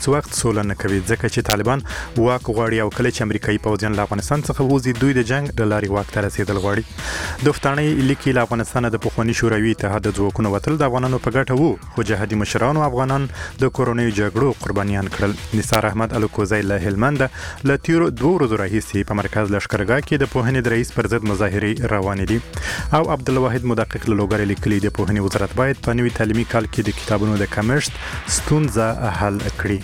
هیڅ وخت سوله نه کوي ځکه چې طالبان واک غواړي او کله چې امریکایي پوځیان له افغانستان څخه وځي دوی د جنگ د لارې واک ته رسیدل غواړي د فتانې لیکي له افغانستان د پخوانی شوروي اتحاد د ځواکونو وتل د افغانانو په ګټه وو خو جهادي مشرانو افغانان د کورونی جګړو قربانیان کړل نثار احمد الکوزی له هلمند له تیرو 2 ورځې راهیسې په مرکز لشکرګاه کې د پوهنې د رئیس پر ضد مظاهرې روانې دي او عبدالواحد مدقق له لوګر لیکلي د پوهنې وزارت باید په نوي تعلیمي کال کې د کتابونو د کمښت ستونزه حل کړي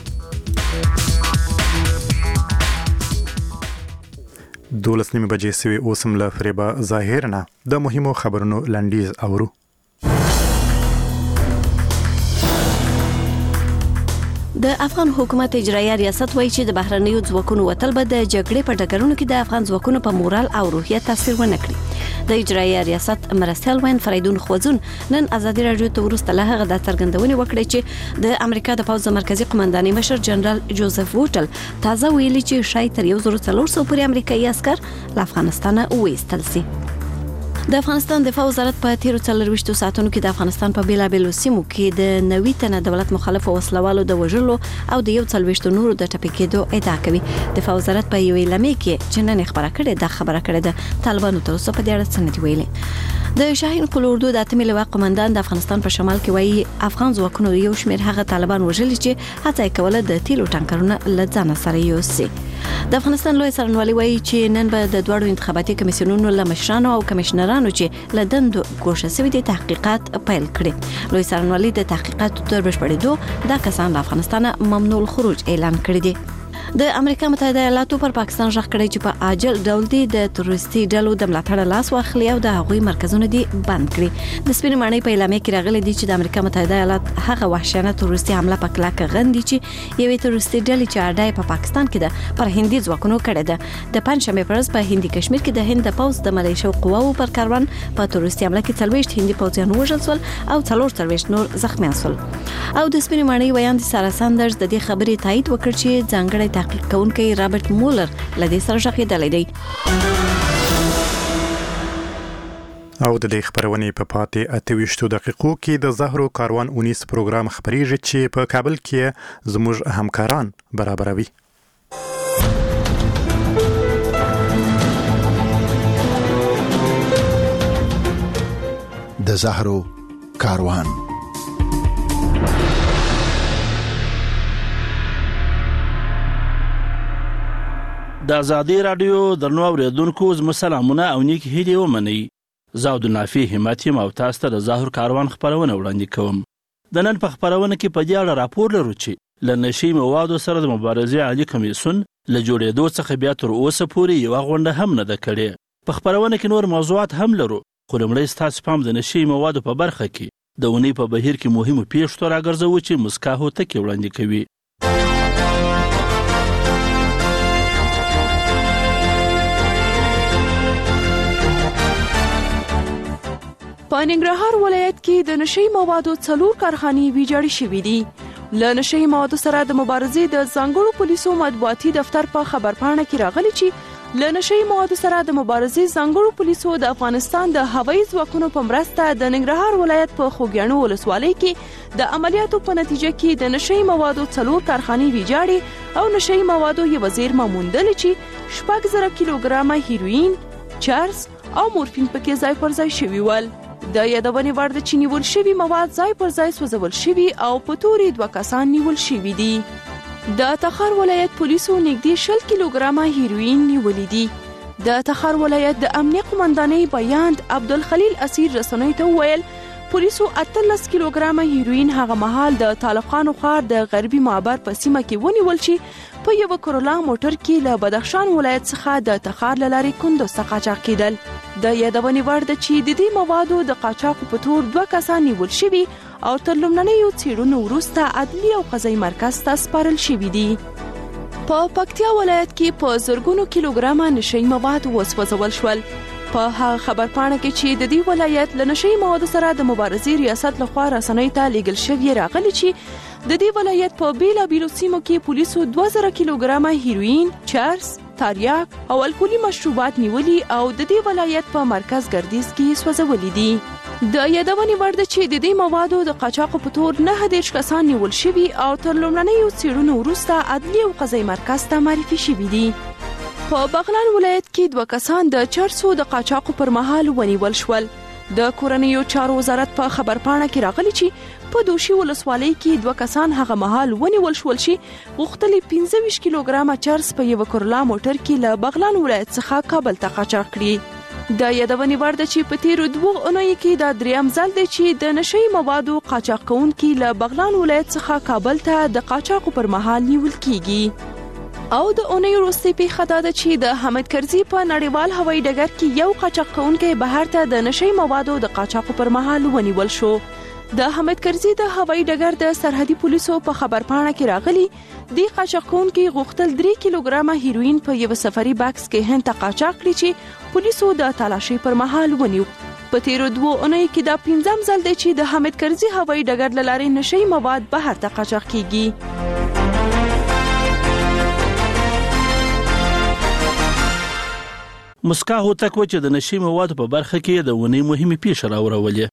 12 بجې سوي اوسم له فریبا ظاهرنا د مهمو خبرونو لنډیز اورو د افغان حکومت اجرایي ریاست وایي چې د بهرنیو ځواکونو وتل به د جګړې په ډګرونو کې د افغان ځواکونو په مورال او روحیه تاثیر ونه کړي د اجرایي ریاست مرستیال وین فریدون خوځون نن ازادي رادیو ته ورسته له هغه د څرګندونې وکړې چې د امریکا د پوځ مرکزی قومندانۍ مشر جنرال جوزف ووټل تازه ویلي چې شاید تر 1400 پورې امریکایي عسكر له افغانستان وایستل شي د افغانستان دفاع وزارت په تیرو 24 ساعتونو کې د افغانستان په بیلابیلو سیمو کې د 90 تنه دولت مخالف وسلوالو د وژلو او د 41 نورو د ټپي کېدو ادعا کوي دفاع وزارت په یوې لمې کې چې نن خبره کړې ده طالبانو تر اوسه په دې اړه څه نه دی ویلي د شاهین قلوردو د اتمې لواء قومندان د افغانستان په شمال کې وایي افغان ځواکونو یو شمېر هغه طالبان وژلي چې هڅه یې کوله د تیلو ټانکرونه له ځان سره یوسي د افغانستان لوی څارنوالي وایي چې نن به د دوړو انتخاباتي کمیسیونونو له مشرانو او کمشنرانو چې له دندو ګوښه شوي دي تحقیقات پیل کړي لوی څارنوالي د تحقیقاتو تر بشپړېدو دا کسان له افغانستان ممنوع الخروج اعلان کړی دي د امریکا متحده ایالاتو پر پاکستان ژغ کړی چې په عاجل ډول دی د تروریستي ډلو د ملاتړ لاس واخلي او د هغوی مرکزونه دي بند کړي د سپین معنی په اعلامیه کې راغلي دي چې د امریکا متحده ایالات هغه وحشیانه تروریستي حمله په کلاکه غندي چې یوې تروریستي ډلې چې اډای په پاکستان کې ده پر هندي ځواکونو کړی ده د پنځشنبه پر ورځ په هندي کشمیر کې د هند د پوځ د ملیشو قواو پر کاروان په تروریستي حمله کې 40 هندي پوځیان وژل شول او 44 نور زخمیان شول او د سپین معنی ویاند سارا ساندرز د دې خبرې تایید وکړ چې ځانګړی تحقیق کوونکی رابرټ مولر لدې سره ژغېدلی دی او د دې خبرونې په پاتې 28 دقیقو کې د زهرو کاروان 19 پروګرام خبريږي چې په کابل کې زموږ همکاران برابروي د زهرو کاروان د آزادي رادیو درنو اوریدونکو زموږ سلامونه او نیک هیلې ومنئ زه عبدالنافي همت یم او تاسو ته د زهر کاروان خبرونه وړاندې کوم د نن په خبرونه کې په دې اړه راپور لرو چې له نشي موادو سره د مبارزې عالی کمیسیون له جوړېدو څخه بیا تر اوسه پورې یوه غونډه هم نه ده کړې په خبرونه کې نور موضوعات هم لرو خو لومړی ستاسو پام د نشي موادو په برخه کې د اونۍ په بهیر کې مهمو پیښو ته راګرځوو چې مسکا هوتکې وړاندې کوي په ننګرهار ولایت کې د نشي موادو 4 کارخانې ویجاړې شوې دي له نشي موادو سره د مبارزې د ځانګړو پولیسو مطبوعاتي دفتر په خبرپاڼه کې راغلي چې له نشي موادو سره د مبارزې ځانګړو پولیسو د افغانستان د هوایي ځواکونو په مرسته د ننګرهار ولایت په خوږیاڼو ولسوالۍ کې د عملیاتو په نتیجه کې د نشي موادو 4 کارخانې ویجاړې او نشي موادو یو زیرمه موندل چې 6000 کیلوګرامه هیروین چرس او مورفین پکې ځای پر ځای شوي ول د یادونې وړ د نیول شوي مواد ځای پر ځای سوځول شوي او په تورې 2 کسان نیول شوي دي د تخار ولایت پولیسو نږدې 60 کیلوګرامه هیروین نیولې دي د تخار ولایت د امنیه قومندانۍ بیاند عبدالخلیل اسیر رسنیو ته وویل پولیسو 18 کیلوګرامه هیروین هغه مهال د طالقانو ښار د غربي معبر په سیمه کې ونیول چې په یو کرولا موټر کې له بدخشان ولایت څخه د تخار لارې کندوز ته قاچاق کېدل د یادونې وړ ده چې د دې موادو د قاچاق په تور 2 کسان نیول شوي او تر لومړنیو څېړنو وروسته عدلي او قضایي مرکز ته سپارل شوي دي په پکتیا ولایت کې په زرګونو کیلوګرامه نشي مواد وسوځول شول په هغه خبرپاڼه کې چې د دې ولایت له نشي موادو سره د مبارزې ریاست لخوا رسنیو ته لیږل شوی راغلی چې د دې ولایت په بیلابیلو سیمو کې پولیسو 2000 کیلوګرامه هیروین چرس تریاک او الکولي مشروبات نیولي او د دې ولایت په مرکز ګردیز کې سوځولي دي د یادونې وړ ده چې د دې موادو د قاچاقو په تور 9 کسان نیول شوي او تر لومړنیو څېړنو وروسته عدلي او قضایي مرکز ته معرفي شوي دي. په بغلان ولایت کې 2 کسان د چرسو د قاچاقو پر مهال ونیول شول. د کورنیو چارو وزارت په خبرپاڼه کې راغلي چې په دوشي ولسوالۍ کې 2 کسان هغه مهال ونیول شول چې غوښتل 25 کیلوګرام چرس په یو کورلا موټر کې له بغلان ولایت څخه کابل ته قاچاق کړي. د یادونې وړ ده چې په تیرو 2 اونیو کې دا دریم ځل دی چې د نشئی موادو قاچاق کوونکي له بغلان ولایت څخه کابل ته د قاچاقو پر مهال نیول کیږي. او د اونۍ وروستۍ پیښه دا ده چې د حامد کرزي په نړیوال هوایي ډګر کې یو قاچاق کوونکی بهر ته د نشئی موادو د قاچاقو پر مهال ونیول شو. د حامد کرزي د هوایي ډګر د سرحدي پولیسو په خبرپاڼه کې راغلي دی قاچاق کوونکی غوښتل 3 کیلوګرام هیروین په یو سفري باکس کې هند ته قاچاق کړي چې پولیسو د تلاشي پر مهال ونیو. په تیرو 2 اونۍ کې دا 5م ځل دی چې د حامد کرزي هوایي ډګر له لارې نشئی مواد بهر ته قاچاق کیږي. مسکا هوتک و چې د نشئی موادو په برخه کې د ونې مهمه پیښه راوړولې.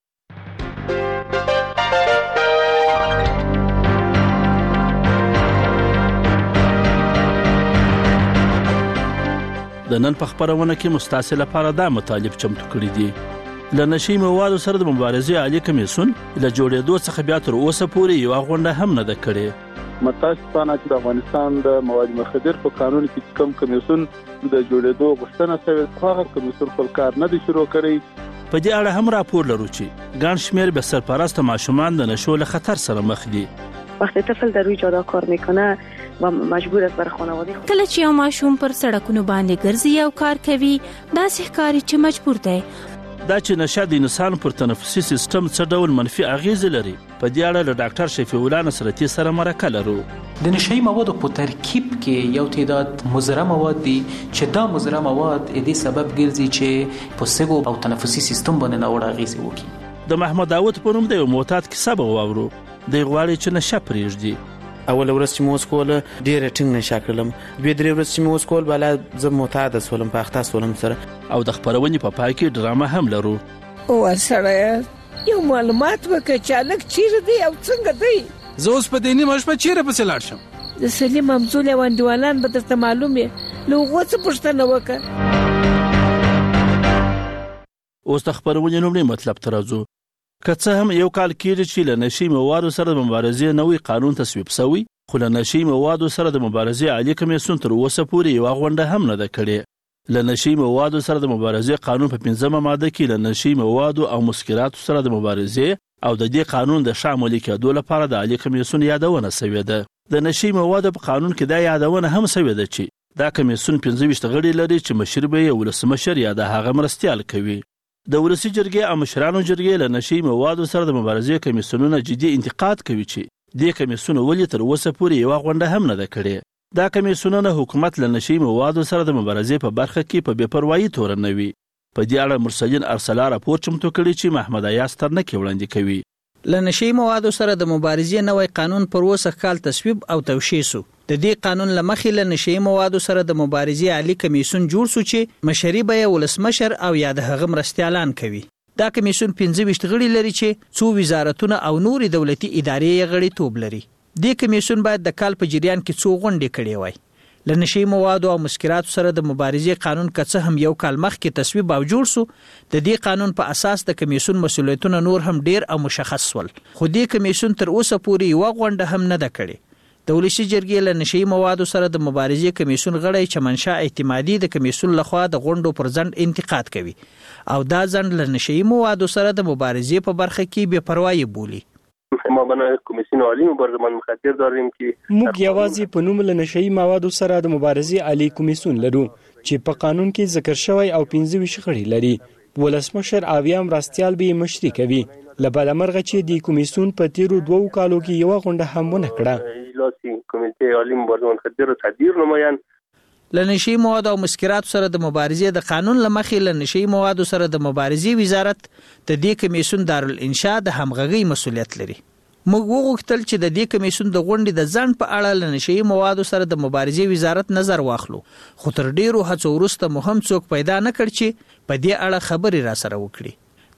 د نن په خبرونه کې مستاسې لپاره دا مطالب چمتو کړي دي. له نشئی موادو سره د مبارزې عالی کمیسیون له جوړېدو څخه بیا تر اوسه پورې یو غونډه هم نه ده کړې. متاسفانه چې د افغانستان د مواد مخدر په قانون کې کوم کمیسیون د جوړېدو غوښتنه شوې هغه کمیسیون خپل کار نه دی شروع کړی. په دې اړه هم راپور لرو چې ګڼ شمېر به سرپرست ماشومان د نشو له خطر سره مخ دي. وقتی طفل در روی جاده کار میکنه و مجبور است بر خانواده خود کله چې یو ماشوم پر سړکونو باندې ګرځي او کار کوي داسې ښکاري چې مجبور دی. دا چې نشه د انسان پر تنفسي سیستم څه ډول منفي اغیز لري په دې اړه له ډاکټر شفیع الله نصرتي سره مرکه لرو. د نشئی موادو په ترکیب کې یو تعداد مضر مواد دي چې دا مضر مواد دې سبب ګرځي چې په سږو او تنفسي سیستم باندې ناوړه اغیز وکړي. د محمد داوود په نوم د یو معتاد کیسه به واورو. د غواړي چې نشه پرېږدي. اول ورځ چې مو وسکول ډېر ټینګ نشه کړم، بیا درې ورځې چې مو وسکول بالا زه معتاد شولم په اخته شولم سره. او د خبرونې په پای کې ډرامه هم لرو. او سره یو معلومات وکړه چې الک چیرې دی او څنګه دی. زه اوس په دیني مش په چیرې پسې لاړ شم. د سلیم همزول او اندوالان به درته معلومه لوغه څه پښتنه وکړه. اوس د خبرونې نومړي مطلب ته راځو. که څه هم یو کال کېږي چې له نشئی موادو سره د مبارزې نوی قانون تصویب شوی، خو له نشئی موادو سره د مبارزې عالی کمیسیون تر اوسه پورې یو غونډه هم نه ده کړې. له نشئی موادو سره د مبارزې قانون په 5مه ماده کې له نشئی موادو او مسکراتو سره د مبارزې او د دې قانون د شامل کېدو لپاره د عالی کمیسیون یادونه شوې ده. د نشئی موادو په قانون کې دا یادونه هم شوې ده چې دا کمیسیون 15 غړي لري چې مشر به یې ولسمشر یا د هغه مرستیال کوي. د ولسی جرګې او مشرانو جرګې له نشئی موادو سره د مبارزې کمیسیونونه جدي انتقاد کوي چې دې کمیسیون ولې تر اوسه پورې یو غونډه هم نه ده کړې. دا کمیسیونونه حکومت له نشئی موادو سره د مبارزې په برخه کې په بې پروايي تورنوي. په دې اړه مرسلین ارسلا راپور چمتو کړی چې محمد ایاز ترنکي وړاندې کوي. له نشئی موادو سره د مبارزې نوی قانون پر اوسه کال تصویب او توشیح شو. د دې قانون لمخې له نشئی موادو سره د مبارزې عالی کمیسیون جوړ شو چې مشري به یې ولسمشر او یا د هغه مرستیالان کوي. دا کمیسیون 15 غړي لري چې څو وزارتونه او نوري دولتي ادارې یې غړي توب لري. دې کمیسیون باید د کال په جریان کې څو غونډې کړې وای. له نشئی موادو او مسکراتو سره د مبارزې قانون که څه هم یو کال مخکې تصویب او جوړ شو، د دې قانون په اساس د کمیسیون مسؤلیتونه نور هم ډیر او مشخص ول، خو دې کمیسیون تر اوسه پورې یو غونډه هم نه ده کړې. د ولسی جرګې له نشئی موادو سره د مبارزې کمیسیون غړي چمنشاه اعتمادي د کمیسیون لخوا د غونډو پر ځند انتقاد کوي او دا ځند له نشئی موادو سره د مبارزې په برخه کې بې پروايي بولي. ما بنا کمیسیون عالی مبارزه مخاطر داریم چې موږ یوازې په نوم له نشئی موادو سره د مبارزې عالی کمیسیون لرو چې په قانون کې ذکر شوی او 15 غړي لري. ولسمشر اویام راستیال به مشري کوي. لباله مرغه چې د کمیسیون په تیرو 2 کالو کې یو غونډه هم ونه کړه. اجلاس کمیټې عالی مبارزه مخاطر تدبیر نمایان له نشئی موادو او مسکراتو سره د مبارزې د قانون لمخې له نشئی موادو سره د مبارزې وزارت د دې کمیسیون دارالانشاء د همغږي مسؤلیت لري. موږ وغوښتل چې د دې کمیسیون د غونډې د ځنډ په اړه له نشئی موادو سره د مبارزې وزارت نظر واخلو، خو تر ډیرو هڅو وروسته مو هم څوک پیدا نه کړ چې په دې اړه خبرې را سره وکړي.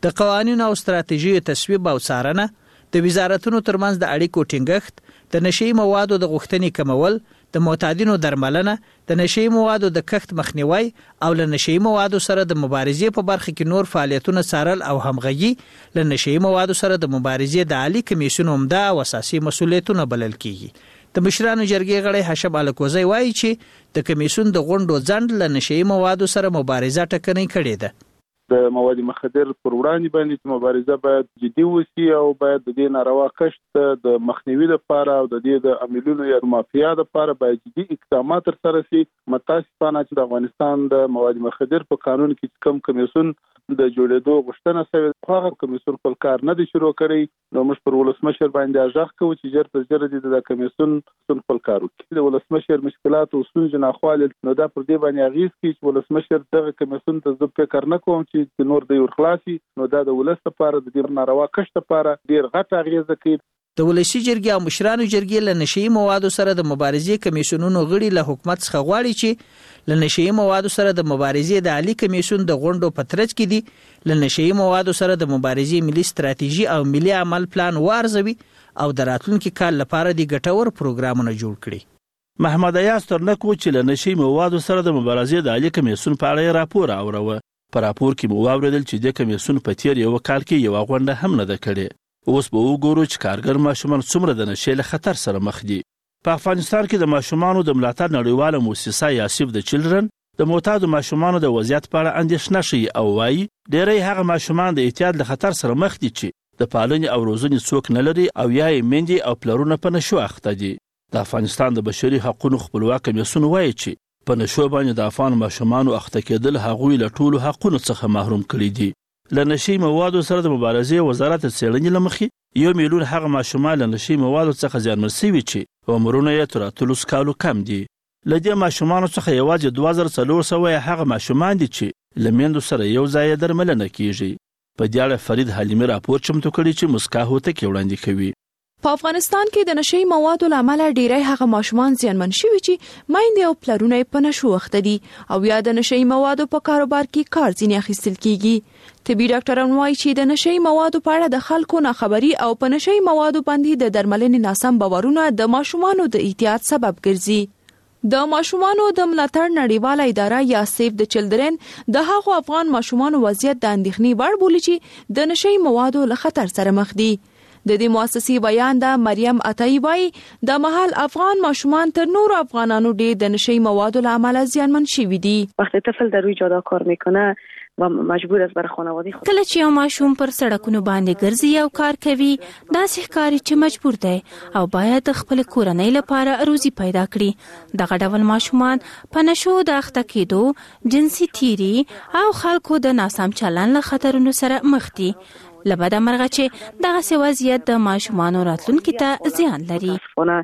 د قوانینو او ستراتیژیو تصویب او څارنه، د وزارتونو ترمنځ د اړیکو ټینګښت، د نشي موادو د غوښتنې کمول، د معتادینو درملنه، د نشي موادو د کښت مخنیوي او له نشي موادو سره د مبارزې په برخه کې نور فعالیتونه څارل او همغږي له نشي موادو سره د مبارزې د عالی کمیسیون عمده او اساسي مسؤلیتونه بلل کیږي. د مشرانو جرګې غړی حشب الکوزی وایي چې د کمیسیون د غونډو ځنډ له نشي موادو سره مبارزه ټکنۍ کړې ده. د مواد مخدر پر وړاندې باندې مبارزه باید جدي وسی او باید د دې ناروا کښت د مخنیوي لپاره او د دې د عاملونو یا مافیا لپاره باید جدي اقدامات ترسره شي. متاسفانه چې د افغانستان د مواد مخدر په قانون کې کوم کمیسیون د جوړېدو غوښتنه شوې، هغه کمیسیون خپل کار نه دی شروع کړی. نو موږ پر ولسمشر باندې ځخ کوو چې ژر تر ژره د کمیسیون خپل کار وکړي. د ولسمشر مشکلات او ستونزې ناخواله نو دا پر دې باندې اغیز کوي چې ولسمشر دغه کمیسیون ته زه فکر نه کوم چې نور د ورخلاصي، نو دا د ولس لپاره د دې ناروا کښت لپاره ډیر غټ اغیز کوي. د ولسی جرګې او مشرانو جرګې له نشي موادو سره د مبارزې کمیسیونونو غړي له حکومت څخه غواړي چې له نشي موادو سره د مبارزې د عالی کمیسیون د غونډو په ترڅ کې دي له نشي موادو سره د مبارزې ملي ستراتیژي او ملي عمل پلان وارزوي او د راتلونکي کال لپاره د ګټور پروګرامونه جوړ کړي. محمد ایاز ترنکو چې له نشي موادو سره د مبارزې د عالی کمیسیون په اړه راپور اوروه. په راپور کې مو واوریدل چې د کمیسیون په تیر یو کال کې یو غونډه هم نه ده کړې. اوس به وګورو چې کارګر ماشومان څومره د نشي له خطر سره مخ دي. په افغانستان کې د ماشومانو د ملاتړ نړیواله مؤسسه یا سیف د چلډرن د معتادو ماشومانو د وضعیت په اړه اندېښنه ښیي او وایي ډېری هغه ماشومان د اعتیاد له خطر سره مخ دي چې د پالنې او روزنې څوک نه لري او یا یې میندې او پلرونه په نشو اخته دي. د افغانستان د بشري حقوقو خپلواک کمیسیون وایي چې په نشو باندې د افغان ماشومانو اخته کېدل هغوی له ټولو حقوقو څخه محروم کړي دي. له نشي موادو سره د مبارزې وزارت څېړنې له مخې 1 میلیون هغه ماشومان له نشي موادو څخه زیانمن شوي چې عمرونه یې تر 13 کالو کم دي. له دې ماشومانو څخه یوازې 2400 هغه ماشومان دي چې له میندو سره یو ځای درملنه کیږي. په دې اړه فرید حلیمي راپور چمتو کړی چې مسکا هوتک وړاندې کوي. په افغانستان کې د نشي موادو لامل ډیری هغه ماشومان زیانمن شوي چې میندې او پلرونه په نشو اخته دي او یا د نشي موادو په کاروبار کې کار ځینې اخیستل کیږي. طبي ډاکټران وایي چې د نشي موادو په اړه د خلکو ناخبري او په نشي موادو باندې د درملنې ناسم باورونه د ماشومانو د اعتیاد سبب ګرځي. د ماشومانو د ملاتړ نړیواله اداره یا سیف د چلډرن د هغو افغان ماشومانو وضعیت د اندېښنې وړ بولي چې د نشي موادو له خطر سره مخ دي. د دې مؤسسې بیان د مریم عطایی وایي د محل افغان ماشومان تر نورو افغانانو ډېر د نشي موادو له امله زیانمن شوي دي. وقتی طفل در روی جاده کار میکنه و مجبور است بر خانواده خود کله چې یو ماشوم پر سړکونو باندې ګرځي او کار کوي داسې ښکاري چې مجبور دی او باید خپل کورنۍ لپاره روزي پیدا کړي. دغه ډول ماشومان په نشو د اخته کېدو، جنسي تیری او خلکو د ناسم چلن له خطرونو سره مخ دي. لبدا مرغه چې دغه وضعیت د ماشومانو راتلونکي ته زیان لري.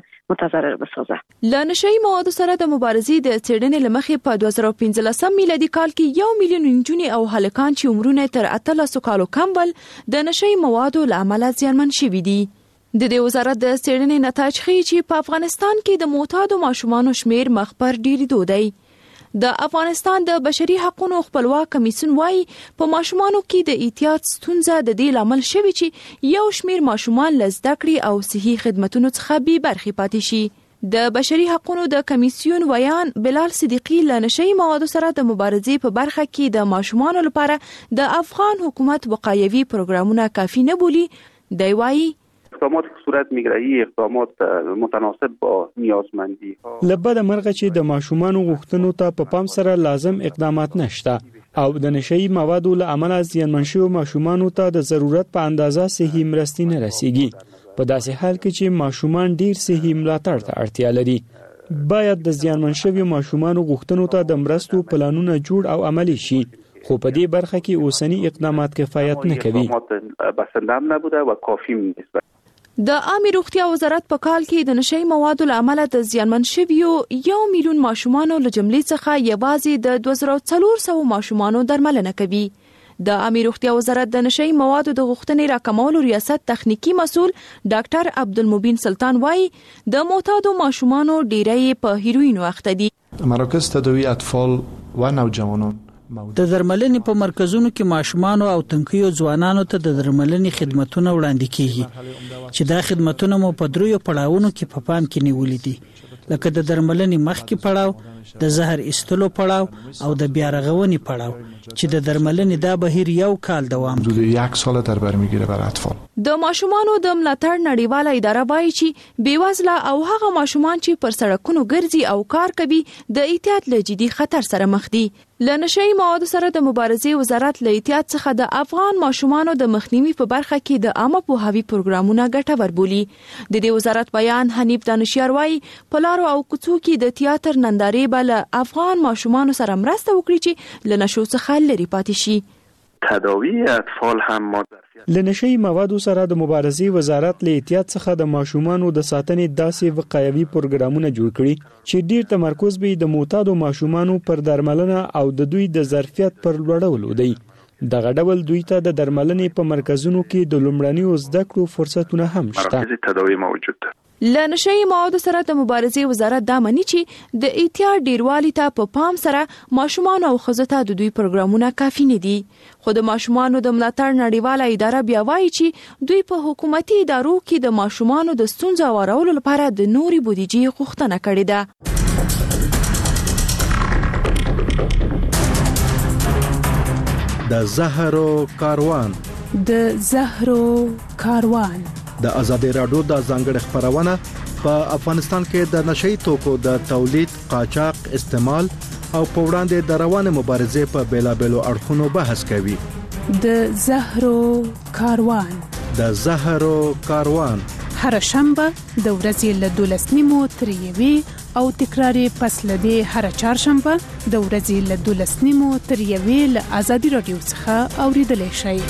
متضرر بسازه. له نشي موادو سره د مبارزې د څېړنې له مخې په 2015 میلادي کال کې 1 میلیون نجونې او هلکان چې عمرونه تر 13 کالو کم ول د نشي موادو له امله زیانمن شوي دي. د دې وزارت د څېړنې نتایج ښیي چې په افغانستان کې د معتادو ماشومانو شمیر مخ پر ډېرېدو دی. د افغانستان د بشري حقوقو خپلواک کمیسیون وایي په ماشومانو کې د اعتیاد ستونزه د دې لامل شوی چې یو شمیر ماشومان له زده کړې او صحي خدماتو څخه بې برخې پاتې شي. د بشري حقوقو د کمیسیون ویان بلال صدیقی له نشي موادو سره د مبارزې په برخه کې د ماشومانو لپاره د افغان حکومت وقایوي پروګرامونه کافي نه بولي. دی وایي اقدامات صورت میگیره اقدامات متناسب با نیازمندی لبد مرغه چې د ماشومان غوښتنو ته په پام سره لازم اقدامات نشته او د نشئی موادو له امله زیانمن شوو ماشومان ته د ضرورت په اندازه صحي مرستې نه رسیږي. په داسې حال کې چې ماشومان ډیر صحي ملاتړ ته اړتیا لري باید د زیانمن شوو ماشومان غوښتنو ته د مرستو پلانونه جوړ او عملی شي. خو په دې برخه کې اوسنی اقدامات کفایت نه کوي. بسنده نبوده و کافی نیست. د عامه روغتیا وزارت په کال کې د نشئی موادو له امله د زیانمن شویو 1 میلیون ماشومان له جملې څخه یوازې د 2400 ماشومان درملنه کوي. د عامه روغتیا وزارت د نشئی موادو د غوښتنې راکمولو ریاست تخنیکی مسؤل ډاکټر عبدالمبین سلطان وایي د معتادو ماشومان ډیری په هیروینو اخته دي. مراکز تداوی اطفال و نوجوانان د درملنې په مرکزونو کې ماشومان او تنکیو ځوانانو ته د درملنې خدماتونه وړاندې کیږي چې دا خدماتونه مو په دریو پړاوونو کې په پام کې نیولې دي لکه د درملنې مخکې پړاو د زهر ایستلو پړاو او د بیا رغونې پړاو چې د درملنې دا بهیر یو کال دوام حدود 1 سال در بر میگیره بر اطفال. د ماشومانو د ملاتړ نړیواله اداره وایي چې بیوزله او هغه ماشومان چې پر سړکونو ګرځي او کار کوي د احتیاط له جدي خطر سره مخ دي. له نشئی موادو سره د مبارزې وزارت له احتیاط څخه د افغان ماشومانو د مخنیوي په برخه کې د عامه پوهاوي پروګرامونه ګټور بولي. د دې وزارت بیان حنیف دانشیار وایي په لارو او کوڅو کې د تیاتر نندارې بل افغان ماشومانو سره مرسته وکړي چې له نشو څخه لري پاتې شي. تداوی اطفال هم ما له نشئی موادو سره د مبارزې وزارت له احتیاط څخه د ماشومانو د ساتنې داسې وقایوي پروګرامونه جوړ کړي چې ډیر تمرکز به د معتادو ماشومانو پر درملنه او د دوی د ظرفیت پر لوړولو دی. دغه ډول دوی ته د درملنې په مرکزونو کې د لومړنیو زده کړو فرصتونه هم شته. مراکز تداوی موجود ده. له نشئی موادو سره د مبارزې وزارت دا مني چې د احتیاط ډیروالي ته په پام سره ماشومان او ښځو ته د دوی پروګرامونه کافي نه دي. خو د ماشومانو د ملاتړ نړیواله اداره بیا وایي چې دوی په حکومتي ادارو کې د ماشومانو د ستونزو اورولو لپاره د نوري بودیجې غوښتنه کړې ده. د زهرو کاروان د ازادي راډیو د ځانګړي خبرونه په افغانستان کې د نشئی توکو د تولید، قاچاق، استعمال او په وړاندې د روانه مبارزې په بیلابېلو اړخونو بحث کوي. د زهرو کاروان هر شنبه د ورځې له 12:30 تر 1 او تکرار پس لدی هر چهارشنبه د ورځې له 12:30 تر 1 له ازادي راډیو څخه اوریدلای شئ.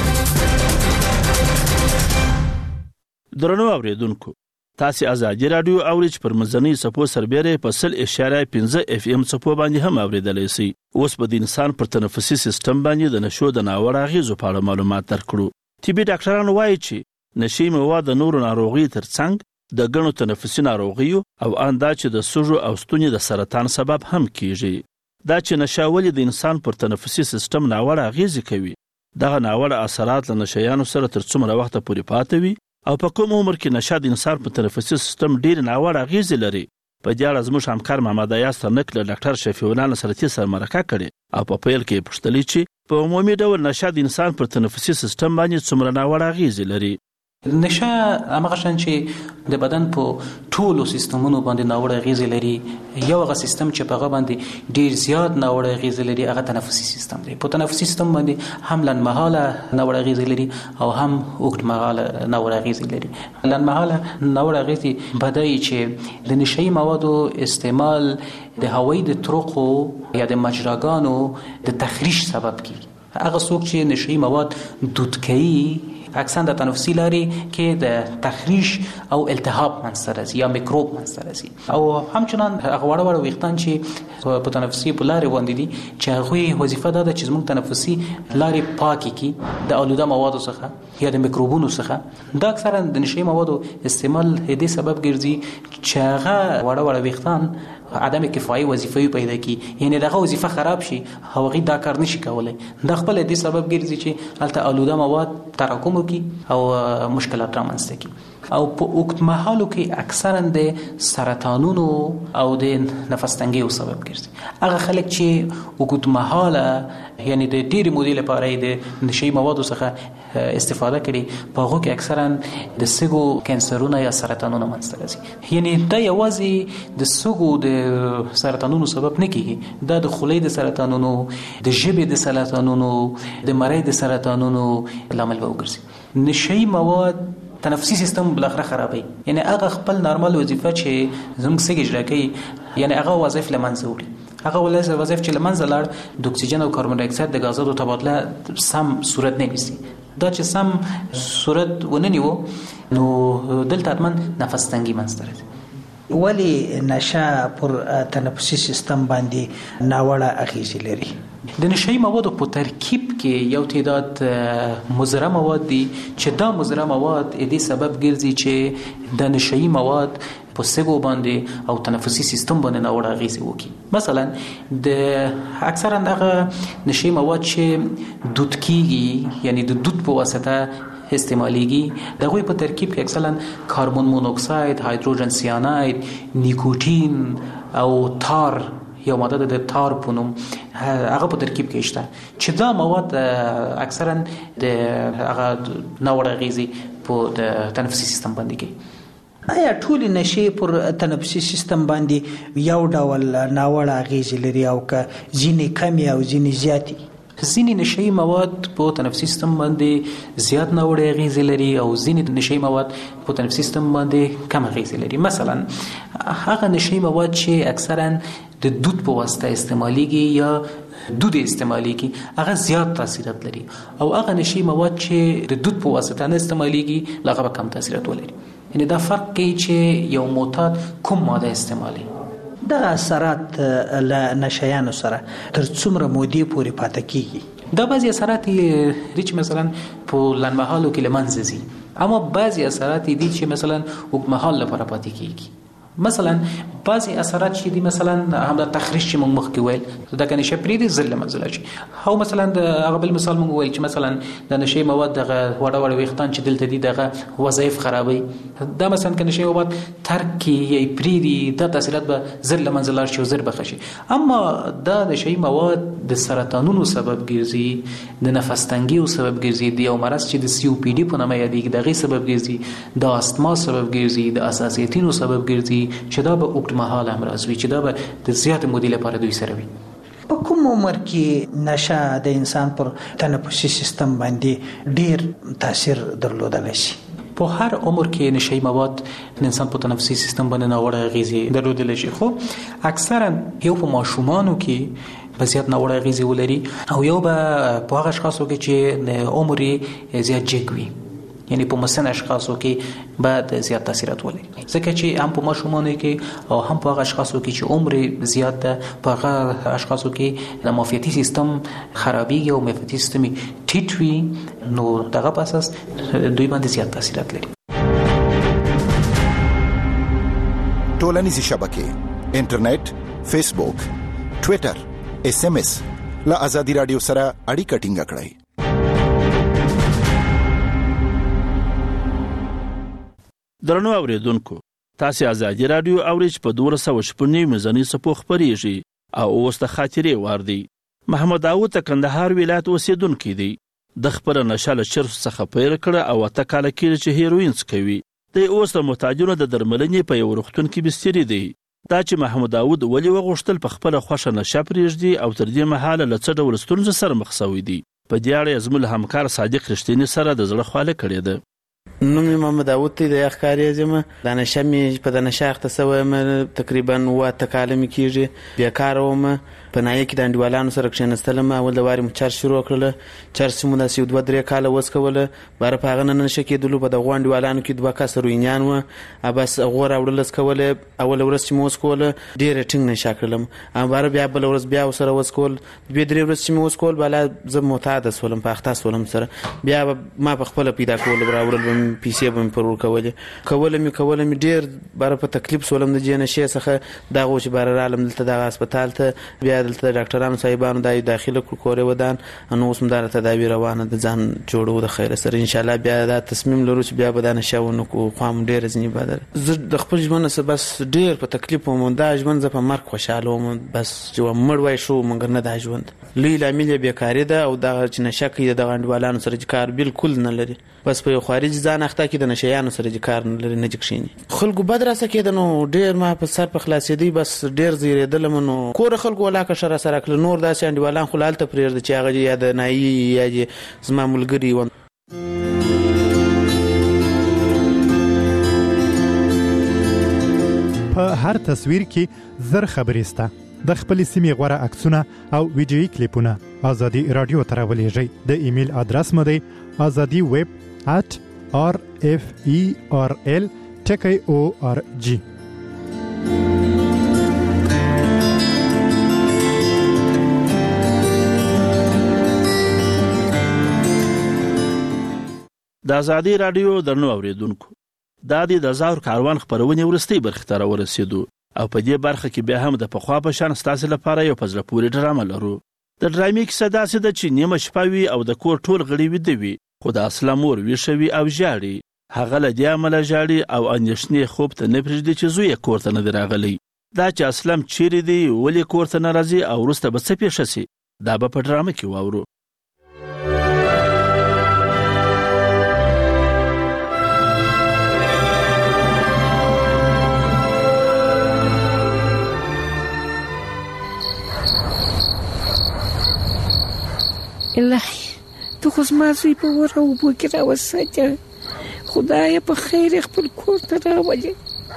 درنو اوریدونکو، تاسو ازادي راډیو اورئ پر مزنی سپو سربېره په 100.15 FM سپو باندې هم اوریدلای شئ. اوس په د انسان پر تنفسي سیستم باندې د نشو د ناوړه اغیزو په اړه معلومات درکړو. طبي ډاکټرانو وایي چې نشي مواد د نورو ناروغي ترڅنګ د ګڼو تنفسي ناروغیو او اندا چې د سږو او ستوني د سرطان سبب هم کیږي. دا چې نشه ولې د انسان پر تنفسي سیستم ناوړه اغیزې کوي، دغه ناوړه اثرات له نشيانو سره تر څومره وخت پورې پاتې وي او په کوم عمر کې نشه د انسان په تنفسي سیستم ډیر ناوړه اغیزې لري. په دې اړه زموږ همکار محمد ایاز ترنک له ډاکټر شفیع الله نصرتي سره مرکه کړې او په پیل کې پوښتنه چې په عمومي ډول نشه د انسان پر تنفسي سیستم باندې څومره ناوړه اغیزې لري. نشه هغه شان چې د بدن په ټولو سیستمونو باندې ناوړه اغیزې لري. یو هغه سیستم چې په هغه باندې ډیر زیات ناوړه اغیزې لري هغه تنفسي سیستم دی. په تنفسي سیستم باندې هم لنډمهاله ناوړه اغیزې لري او هم اوږدمهاله ناوړه اغیزې لري. لنډمهاله ناوړه اغیزې بدای چې د نشئی موادو استعمال د هوایي د طرقو یا د مجراګانو د تخریش سبب کیږي. هغه څوک چې نشئی مواد دود کوي اکثر د تنفسي لارې کې د تخریش او التهاب منځته راځي یا میکروب منځته راځي او همچنان هغه وړ ویښتان چې په تنفسي په لارې باندې دي چې هغه وظیفه ده چې زموږ تنفسي لارې پاکي کی د آلوده موادو څخه یا د میکروبونو څخه. دا اکثر د نشئی موادو استعمال دې سبب ګرځي چې هغه وړ ویښتان عدم کفایي وظیفه پیدا کی، یعنی دغه وظیفه خراب شي او هغه دا کار نشي کولای. د خپل دې سبب ګرځي چې الته آلوده مواد تراکم وکي او مشکلات رامنځته کی او په وخت مهالو کې اکثرا د سرطانونو او د نفس تنګیو سبب ګرځي. هغه خلک چې وخت مهاله یعنی د ډېری مودې لپاره د نشئی موادو څخه استفاده کړي په هغه کې اکثرا د سږو کانسرونه یا سرطانونه منځته راځي. یعنی دا یوازې د سږو د سرطانونو سبب نه کیږي، دا د خولې د سرطانونو، د ژبې د سرطانونو، د مرۍ د سرطانونو لامل وګرځي. نشئی مواد تنفسي سیستم بلخره خرابوي، یعنی هغه خپل نارمل وظیفه چې زموږ سږي اجرا کوي یعنی هغه وظایف لمنځه وړي. هغه وظایف چې لمنځه لاړ د اکسیجن او کاربن ډای اکساید د غازونو تبادله سم صورت نه نیسي. دا چې سم صورت ونه نیو نو دلته حتما نفس تنګي منځته راځي. ولی نشه پر تنفسي سیستم باندې ناوړه اغیزې لري؟ د نشئی موادو په ترکیب کې یو تعداد مضره مواد دي چې دا مضره مواد دې سبب ګرځي چې د نشئی مواد په سږو باندې او تنفسي سیستم باندې ناوړه اغیزې وکړي. مثلا د اکثرا دغه نشي مواد چې دود کیږي، یعنی د دود په واسطه استعمالیږي، دغه په ترکیب کې اکثرا کاربن مونوکساید، هایدروجن سیاناید، نیکوتین او تار، یو ماده د تار په نوم هغه په ترکیب کې شته، چې دا مواد اکثرا د هغه ناوړه اغیزې په د تنفسي سیستم باندې کوي. آیا ټول نشي پر تنفسي سیستم باندې یو ډول ناوړه اغیزې لري او که ځینې کمې او ځینې زیاتې؟ ځینې نشي مواد په تنفسي سیستم باندې زیات ناوړه اغیزې لري او ځینې نشي مواد په تنفسي سیستم باندې کم اغیزې لري. مثلا هغه نشي مواد چې اکثرا د دود په واسطه استعمالیږي یا دود استعمالیږي هغه زیات تاثیرات لري، او هغه نشي مواد چې د دود په واسطه نه استعمالیږي هغه به کم تاثیرات ولري. یعنی دا فرق کوي چې یو معتاد کوم ماده استعمالي. د اثرات له نشیانو سره تر څومره مودې پورې پاتې کیږي؟ دا بعضی اثرات دي چې مثلا په لنډمهالو کې له منځه ځي، اما بعضی اثرات دي چې مثلا اوږدمهال لپاره پاتې کیږي. مثلا بعضی اثرات چې دي مثلا هم د تخریش چې موږ مخکې ویل دا کنه شپري دي زل منزل شي، او مثلا د هغه بل مثال موږ ویل چې مثلا د نشي مواد دغه وړه وړه ویختان چې دلته دي دغه وظایف خرابوي، دا مثلا کنه شي مواد ترک کی پری دي د تاثیرات به زل منزل شي او زر بخشي. اما دا د شي مواد د سرطانونو سبب ګرځي، د نفس تنګي سبب ګرځي، د یو مرض چې د سی او پی ډي په نامه یادېږي دغه سبب ګرځي، د استما سبب ګرځي، د اساسیتینو سبب ګرځي، چې دا به اوږدمهال امراض وي، چې دا به د زیات مودې لپاره دوی سره وي. په کوم عمر کې نشه د انسان پر تنفسي سیستم باندې ډیر تاثیر درلودلی شي؟ په هر عمر کې نشي مواد د انسان په تنفسي سیستم باندې ناوړه اغیزې درلودلی شي، خو اکثرا یو په ماشومانو کې به زیات ناوړه اغیزې ولري، او یو به په هغه اشخاصو کې چې عمر یې زیات جګ وي، یعنی په مسن اشخاصو کې بعد زیات تاثیرات ولري. ځکه چې هم په ماشومانو کې او هم په هغه اشخاصو کې چې عمر زیات ده، په هغه اشخاصو کې د معافیتي سیستم خرابېږي او معافیتي سیستم ټیټ وي، نو دغه په اساس دوی باندې زیات تاثیرات لري. ټولنیزې شبکې، انټرنیټ، فیسبوک، ټویټر، SMS له ازادي رادیو سره اړیکه ټینګه کړئ. درنو اوریدونکو، تاسو ازادي رادیو اورئ په 290 مزنی صفو خبريږي او اوس د خاطرې وار دی. محمد داوود کندهار ولایت اوسیدونکو دی، د خپل نشاله چرس څخه پیر کړ او تکاله کړي چې هیروین څکوي. د اوس د محتاجونو د درملنې په یو روغتون کې بستری دی. دا چې محمد داوود ولې وغوښتل په خپل خوښه نشه پرېږدي او تر دې مهاله له څه ډول ستونزو سره مخ شوی دی. په دې اړه زموږ همکار صادق رښتینی سره د زړه خواله کړې ده. نوم محمد داوود دی، د ښکاری ځم د نشه مې په د نشه اخته سوم تقریبا 8 کاله مې کېږي، بیکار وم. په نایه کې د انډیوالانو سره کښېنستلم، اول د واري چرس شروع کړله، چرس مو داسې 2-3 کاله وڅکوله، باره په هغه نه نشه کېدلو. په دغو انډیوالانو کې 2 کسه روینیان وه، بس هغو راوړله څکوله. اوله ورځ چې مې وڅکوله ډېره ټینګ نشه کړلم، باره بیا بله ورځ بیا ورسره وڅکول، 2-3 ورځې چې مې وڅکول بالا زه معتاده شولم، په اخته شولم سره. بیا ما په خپله پیدا کول راوړل به مې پیسې به مې پر ورکولې کوله مې ډېر باره په تکلیف شولم د دې نشې څخه. دغه چې باره رالم دلته دغه هسپتال ته، بیا دلته د ډاکټرانو صاحبانو دا داخله کړو کورې ودان، نو اوس هم دا تداوي روانه د ځان جوړو د خیره سره. انشاءالله بیا دا تصمیم لرو چې بیا به دا نشه ونه کړو، خو هم ډېره ځینې بدله. زه د خپل ژوند نه بس ډېر په تکلیف وم، دا ژوند زه په مرګ خوشحاله وم، بس چې مړ وای شو مګر نه دا ژوند. لوی لامل یې بیکاري ده او دغه چې نشه کوي د دغه انډیوالانو سره چې کار بالکل نه لري، بس په یو خارجي ځان اخته کې د نشهیانو سره چې کار نه لري، نه کښېني. خلکو بد راسه کېده، نو ډېر ما په سر په خلاصېدی، بس ډېر زیرېدلم. نو کور خلکو ولاکه شر سره کړل، نور داسې انډیوالان خو هلته پرېږده چې هغه یا د نایي یا زما ملګري و. په هر تصویر کې زر خبرې سته. د خپل سیمې غوره عکسونه او ویډیویي کلیپونه ازادي رادیو ته راولېږئ. د ایمیل ادرس مو دی azadi@referl.org. د ازادي رادیو درنو اوریدونکو، دا د ظاهر کاروان خبرونه ورستي برخه ته ورسېدو او په دې برخه کې بیا هم د پخوا په شان ستاسو لپاره یو پزله پورې ډرامه لرو. د ډرامې کیسه داسې ده چې نیمه شپه وي او د کور ټول غړي ویده وي، خو د اسلم مور ویښه وي او ژاړي. هغه له دې امله ژاړي او اندېښنې خوب ته نه پرېږدي چې زوی یې کور ته نه دی راغلی. دا چې اسلم چیرې دی، ولې کور ته نه راځي او وروسته به څه پیښه سي، دا به په ډرامه کې واورو. الهي ته خو زما زوی په اور او اوبو کې راوساته، خدای په خیر خپل کور ته راولې.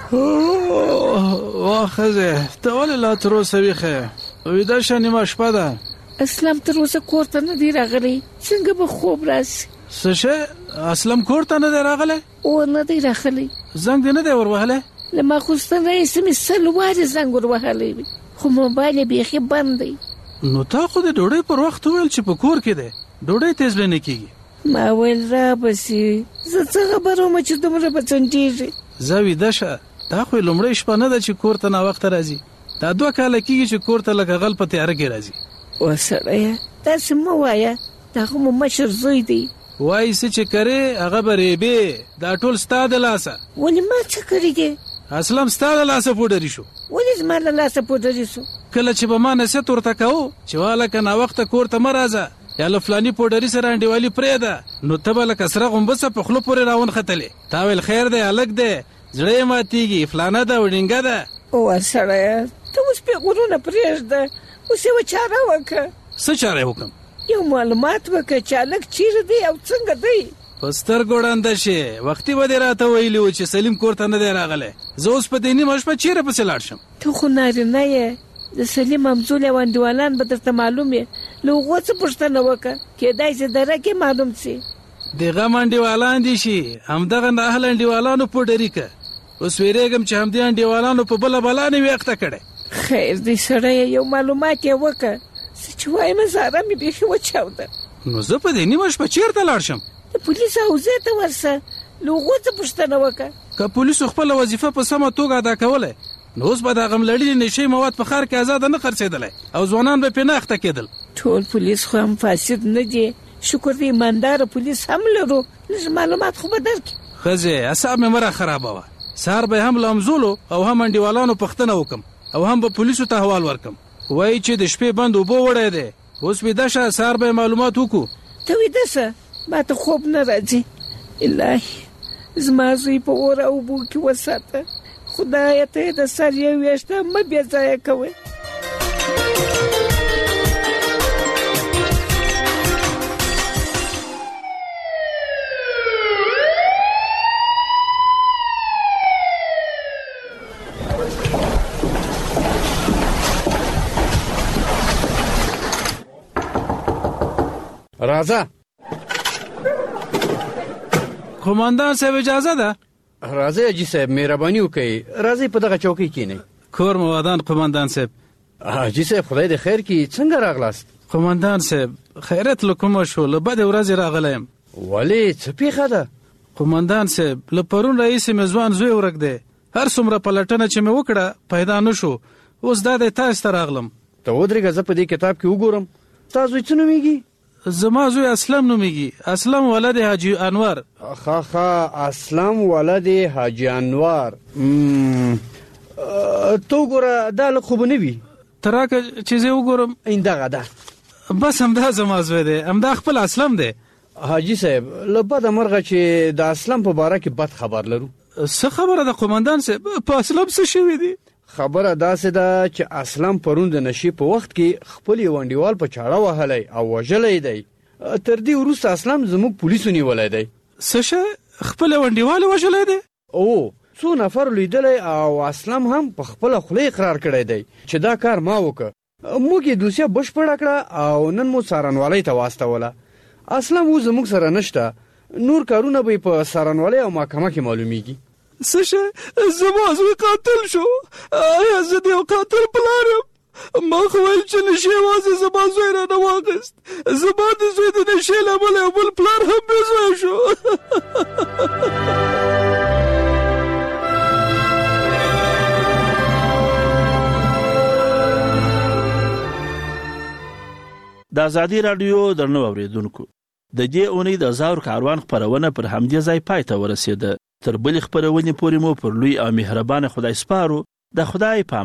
واه ښځې ته ولې لا تر اوسه ویښه ویده شه؟ نیمه شپه ده. اسلم تر اوسه کور ته نه دی راغلی، څنګه به خوب راسي؟ څه شی؟ اسلم کور ته نه دی راغلی؟ او نه دی راغلی. زنګ دې نه دی ور وهلی؟ له ماخوستن راهیسې مې 100 وارې زنګ ور وهلی وي، خو موبایل یې بیخي بند دی. نو تا خو د ډوډۍ پر وخت وویل چې په کور کې دی، ډوډۍ تیز به نه کېږي. ما ویل رابسي، زه څه خبر وم چې دومره به څنډېږي. زه ویده شه، دا خو لومړۍ شپه نه ده چې کور ته ناوخته راځي. دا 2 کاله کېږي چې کور ته لکه غل په تیاره کې راځي. و سړیه داسې مه وایه، دا خو مو مشر زوی دی. وایي څه چې کرې هغه به ریبې، دا ټول ستا د لاسه. ولې ما څه کړي دي؟ اسلم ستا د لاسه پوډري شو. ولې زما له لاسه پوډري شو؟ کله چې به ما نصیحت ورته کوو چې والکه ناوخته کور ته مه راځه یا له فلاني پوډري سره انډیوالي پرېږده، نو ته به لکه سره غومبسه په خوله پورې راونښتلې. تا ویل خیر دی هلک دی، زړه یې ماتېږي، فلانه ده وډینګه ده. او سړیه ته اوس پیغورونه پرېږده، اوس یوه چاره وکړه. څه چاره یې وکړم؟ یو معلومات وکړه چې هلک چیرې دی او څنګه دی. په سترګو ړنده شې، وختي به دې راته ویلي و چې سلیم کور ته نه دی راغلی. زه اوس په دې نیمه شپه چیرې پسې لاړ شم؟ ته خو نارینه یې، د سلیم همزولي او انډیوالان به درته معلوم یې، له هغو څه پوښتنه وکړه، کېدای شي دره کې معلوم شي. د غم انډیوالان دي شي، همدغه نااهله انډیوالانو پوډري که. اوس ویرېږم چې همدې انډیوالانو په بله بلا نه وي اخته کړی. خیر دی سړیه، یو معلومات یې وکړه. څه چې وایم زاره مې بیخي وچاوده. نو زه په دې نیمه شپه چېرته لاړ شم؟ د پولیس حوزې ته ورسه، له هغو څه پوښتنه وکړه. که پولیسو خپله وظیفه په سمه توګه ادا کولی، نو اوس به د غملړلي نشي مواد په ښار کې ازاده نه خرڅېدلی او ځوانان به پرې نه اخته کېدل. ټول پولیس خو هم فاسد نه دي، شکر دی ایمانداره پولیس هم لرو، لږ معلومات خو به درکړي. ښځې اعصاب مې مه راخرابوه، سهار به هم له همزولو او هم انډیوالانو پوښتنه وکړم او هم به پولیسو ته حوال ورکړم. وایي چې د شپې بند اوبه وړی دی، اوس ویده شه، سهار به معلومات وکړو. ته ویده شه، ما ته خوب نه راځي. الهي زما زوی په اور او اوبو کې وساته، خدایه ته د سر یو ویشته مه بې ځایه کوئ. راځه. قومندان صاحب اجازه ده؟ راځئ حاجي صاحب، مهرباني وکړئ، راځئ په دغه چوکۍ کښېنئ. کور مو ودان قومندان صاحب. حاجي صاحب خدای دې خیر کړي، څنګه راغلاست؟ قومندان صاحب خیرت له کومه شو، له بدې ورځې راغلی یم. ولې څه پیښه ده؟ قومندان صاحب له پرون راهیسې مې ځوان زوی ورک دی، هر څومره پلټنه چې مې وکړه پیدا نه شو، اوس دا دی تاسو ته راغلم. ته ودرېږه، زه په دې کتاب کې وګورم. ستا زوی څه نومېږي؟ زما زوی اسلم نومېږي، اسلم ولد حاجي انور. اسلم ولد حاجي انور. ته وګوره دا لږ خو به نه وي. ته راکه چې زه وګورم. همدغه ده، بس همدا زما زوی دی، همدا خپل اسلم دی. حاجي صاحب له بده مرغه چې د اسلم په باره کې بد خبر لرو. څه خبره ده قومندان صاحب؟ په اسلم څه شوي دي؟ خبره داسې ده چې اسلم پرون د نشي په وخت کې خپل یو انډیوال په چاړه وهلی او وژلی دی. تر دې وروسته اسلم زموږ پولیسو نیولی دی. څه شی؟ خپل انډیوال وژلی دی؟ او څو نفر لیدلی او اسلم هم په خپله خوله اقرار کړی دی چې دا کار ما وکړه. موږ یې دوسیه بشپړه کړه او نن مو څارنوالۍ ته واستوله. اسلم اوس زموږ سره نشته، نور کارونه به په څارنوالۍ او محکمه کې معلومیږي. څه شی؟ زما زوی قاتل شو؟ آیا زه د یو قاتل پلار یم؟ ما خو ویل چې نشي یوازې زما زوی رانه واخیست، زما د زوی د نشي له امله یو بل پلار هم بې زوی شو. د ازادي رادیو درنو اوریدونکو د دې اونۍ د زاور کاروان خبرونه پر همدې ځای پای ته ورسېده. تر بلې خبرونې پورې مو پر لوی او مهربان خدای سپارو. د خدای په